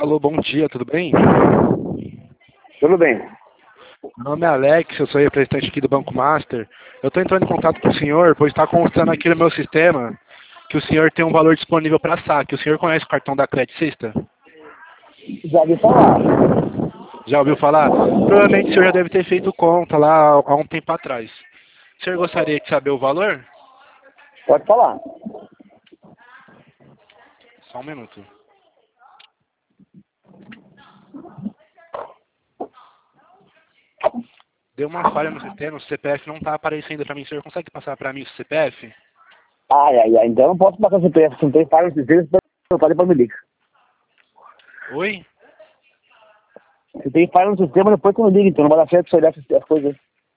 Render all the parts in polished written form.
Alô, bom dia, tudo bem? Tudo bem. Meu nome é Alex, eu sou representante aqui do Banco Master. Eu estou entrando em contato com o senhor, pois está constando aqui no meu sistema que o senhor tem um valor disponível para saque. O senhor conhece o cartão da Credicista? Já ouvi falar. Já ouviu falar? Provavelmente o senhor já deve ter feito conta lá há um tempo atrás. O senhor gostaria de saber o valor? Pode falar. Só um minuto. Deu uma falha no sistema, o CPF não está aparecendo para mim. O senhor consegue passar para mim o CPF? Ai. Então eu não posso passar CPF. Se não tem falha no sistema, eu falei para me ligar. Oi? Se tem falha no sistema, depois que eu me ligo, então não vai dar certo você olhar as coisas.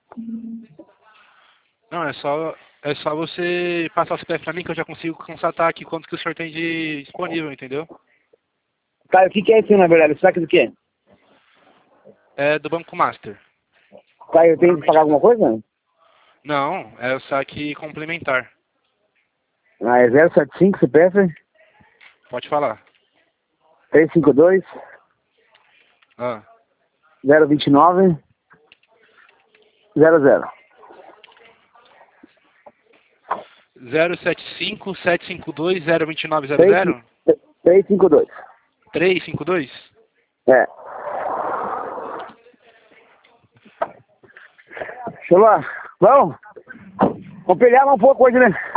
Não, é só você passar o CPF para mim que eu já consigo constatar aqui quanto que o senhor tem de disponível, entendeu? Cara, o que é isso, na verdade? Sabe do quê? É do Banco Master. Cara, eu tenho que pagar alguma coisa? Não, é o saque complementar. Ah, é 075 CPF Pode falar. 352 Ah, 029 00. 075 752 02900? 352. 352? É. Sei lá. Vamos pelear um pouco hoje, né?